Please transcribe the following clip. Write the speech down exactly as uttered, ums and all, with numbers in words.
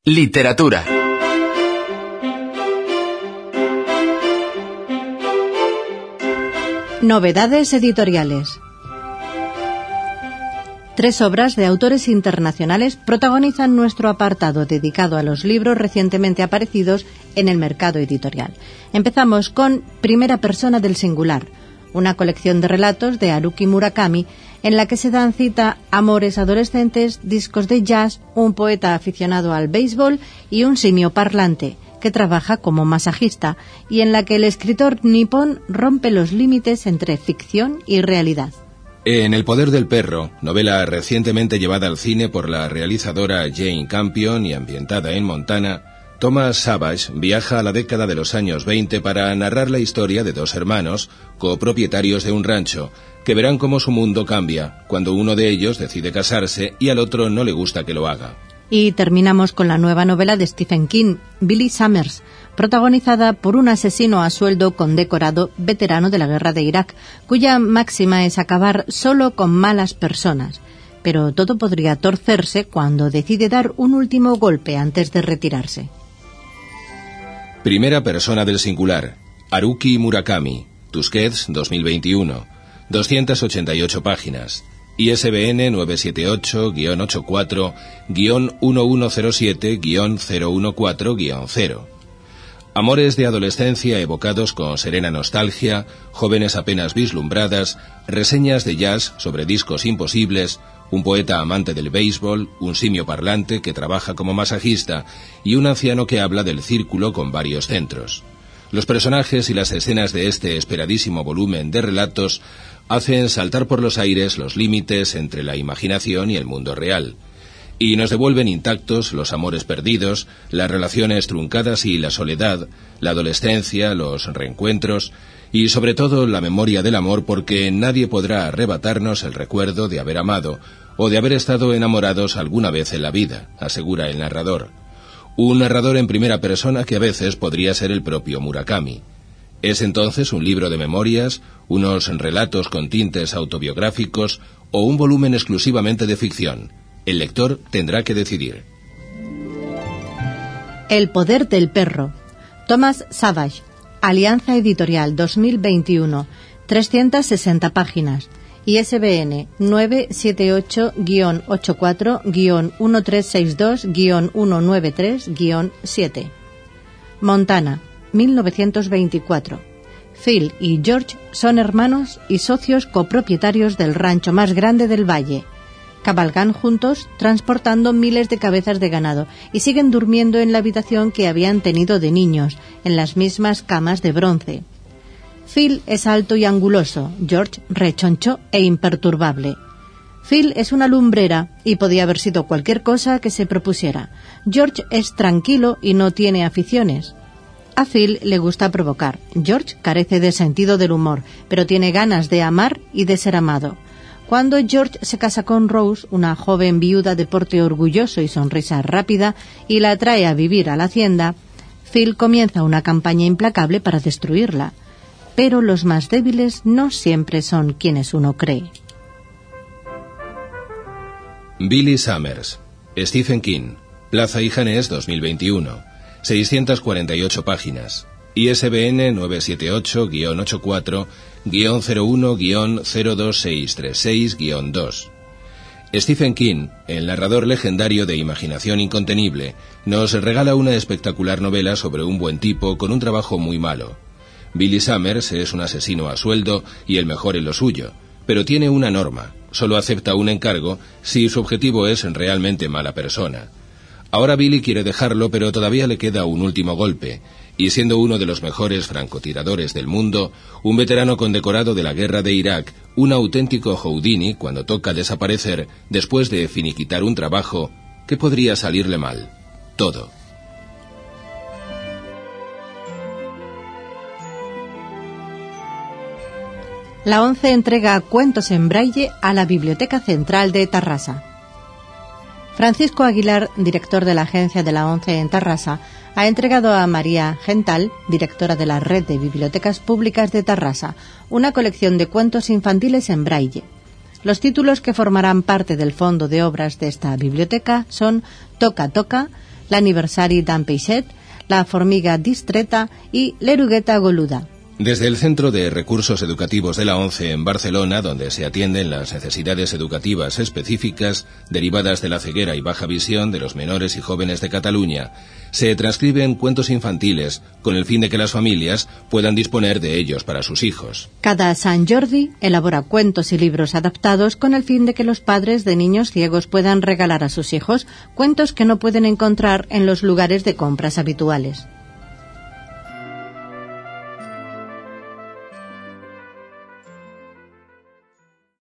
Literatura. Novedades editoriales. Tres obras de autores internacionales protagonizan nuestro apartado dedicado a los libros recientemente aparecidos en el mercado editorial. Empezamos con Primera persona del singular, una colección de relatos de Haruki Murakami en la que se dan cita amores adolescentes, discos de jazz, un poeta aficionado al béisbol y un simio parlante que trabaja como masajista, y en la que el escritor nipón rompe los límites entre ficción y realidad. En El poder del perro, novela recientemente llevada al cine por la realizadora Jane Campion y ambientada en Montana, Thomas Savage viaja a la década de los años veinte para narrar la historia de dos hermanos, copropietarios de un rancho, que verán cómo su mundo cambia cuando uno de ellos decide casarse y al otro no le gusta que lo haga. Y terminamos con la nueva novela de Stephen King, Billy Summers, protagonizada por un asesino a sueldo condecorado veterano de la guerra de Irak, cuya máxima es acabar solo con malas personas. Pero todo podría torcerse cuando decide dar un último golpe antes de retirarse. Primera persona del singular, Haruki Murakami, Tusquets dos mil veintiuno, doscientas ochenta y ocho páginas. I S B N nueve siete ocho guion ochenta y cuatro guion uno uno cero siete guion cero uno cuatro guion cero. Amores de adolescencia evocados con serena nostalgia, jóvenes apenas vislumbradas, reseñas de jazz sobre discos imposibles, un poeta amante del béisbol, un simio parlante que trabaja como masajista y un anciano que habla del círculo con varios centros. Los personajes y las escenas de este esperadísimo volumen de relatos hacen saltar por los aires los límites entre la imaginación y el mundo real, y nos devuelven intactos los amores perdidos, las relaciones truncadas y la soledad, la adolescencia, los reencuentros y sobre todo la memoria del amor, porque nadie podrá arrebatarnos el recuerdo de haber amado o de haber estado enamorados alguna vez en la vida, asegura el narrador. Un narrador en primera persona que a veces podría ser el propio Murakami. ¿Es entonces un libro de memorias, unos relatos con tintes autobiográficos o un volumen exclusivamente de ficción? El lector tendrá que decidir. El poder del perro. Thomas Savage, Alianza Editorial dos mil veintiuno, trescientas sesenta páginas. I S B N nueve siete ocho guion ochenta y cuatro guion uno tres seis dos guion uno nueve tres guion siete. Montana, mil novecientos veinticuatro. Phil y George son hermanos y socios copropietarios del rancho más grande del valle. Cabalgan juntos transportando miles de cabezas de ganado y siguen durmiendo en la habitación que habían tenido de niños, en las mismas camas de bronce. Phil es alto y anguloso, George rechoncho e imperturbable. Phil es una lumbrera y podía haber sido cualquier cosa que se propusiera. George es tranquilo y no tiene aficiones. A Phil le gusta provocar. George carece de sentido del humor, pero tiene ganas de amar y de ser amado. Cuando George se casa con Rose, una joven viuda de porte orgulloso y sonrisa rápida, y la trae a vivir a la hacienda, Phil comienza una campaña implacable para destruirla. Pero los más débiles no siempre son quienes uno cree. Billy Summers, Stephen King, Plaza y Janés dos mil veintiuno, seiscientas cuarenta y ocho páginas. I S B N nueve siete ocho guion ochenta y cuatro guion cero uno guion cero dos seis tres seis guion dos. Stephen King, el narrador legendario de imaginación incontenible, nos regala una espectacular novela sobre un buen tipo con un trabajo muy malo. Billy Summers es un asesino a sueldo y el mejor en lo suyo, pero tiene una norma: solo acepta un encargo si su objetivo es realmente mala persona. Ahora Billy quiere dejarlo, pero todavía le queda un último golpe, y siendo uno de los mejores francotiradores del mundo, un veterano condecorado de la guerra de Irak, un auténtico Houdini cuando toca desaparecer después de finiquitar un trabajo, ¿qué podría salirle mal? Todo. La ONCE entrega cuentos en braille a la Biblioteca Central de Tarrasa. Francisco Aguilar, director de la agencia de la ONCE en Tarrasa, ha entregado a María Gental, directora de la Red de Bibliotecas Públicas de Tarrasa, una colección de cuentos infantiles en braille. Los títulos que formarán parte del fondo de obras de esta biblioteca son Toca Toca, l'aniversari d'en Peixet, la formiga distreta y l'erugueta goluda. Desde el Centro de Recursos Educativos de la ONCE en Barcelona, donde se atienden las necesidades educativas específicas derivadas de la ceguera y baja visión de los menores y jóvenes de Cataluña, se transcriben cuentos infantiles con el fin de que las familias puedan disponer de ellos para sus hijos. Cada Sant Jordi elabora cuentos y libros adaptados con el fin de que los padres de niños ciegos puedan regalar a sus hijos cuentos que no pueden encontrar en los lugares de compras habituales.